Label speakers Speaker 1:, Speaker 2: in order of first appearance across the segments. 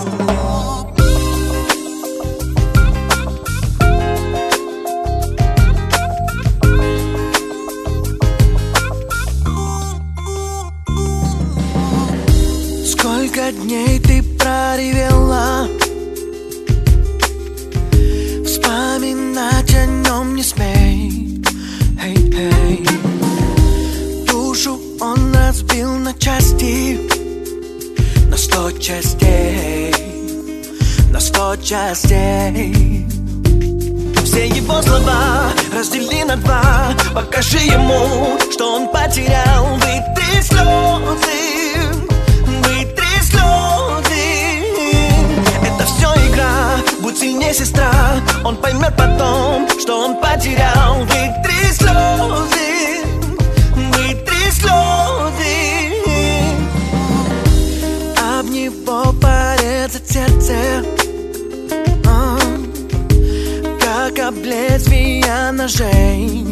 Speaker 1: Сколько дней ты проревела, вспоминать о нем не смей. Эй, душу он разбил на части, на 100 частей, на 100 частей. Все его слова раздели на два, покажи ему, что он потерял. Вытри слезы, это все игра, будь сильнее, сестра. Он поймет потом, что он потерял. Вытри слезы, об него порезать сердце, как об лезвия ножей.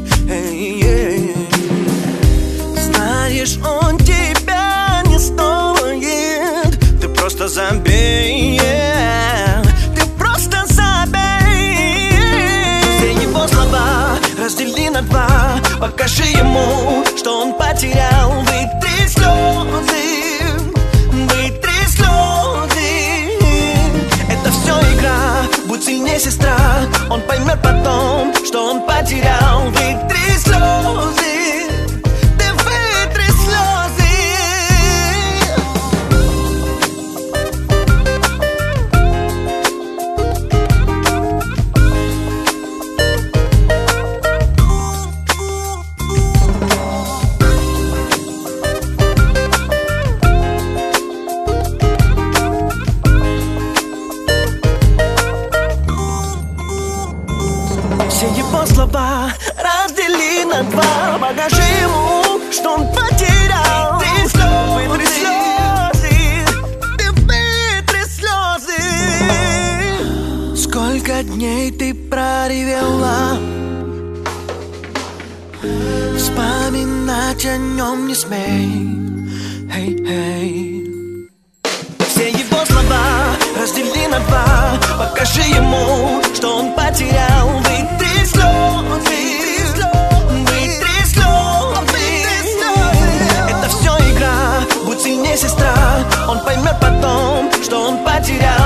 Speaker 1: Знаешь, он тебя не стоит, ты просто забей, ты просто забей. Все его слова раздели на два, покажи ему, что он потерял. Вытри слезы, это все игра, будь сильнее, сестра. Он поймет потом, что он потерял. Вытри слезы, ты вытри слезы. Все его слова раздели на два, покажи ему, что он потерял. Вытри слезы, ты вытри слезы. Сколько дней ты проревела, вспоминать о нем не смей. Все его слова раздели на два, покажи ему, что он потерял. Вытри слезы, это все игра, будь сильнее, сестра. Он поймет потом, что он потерял.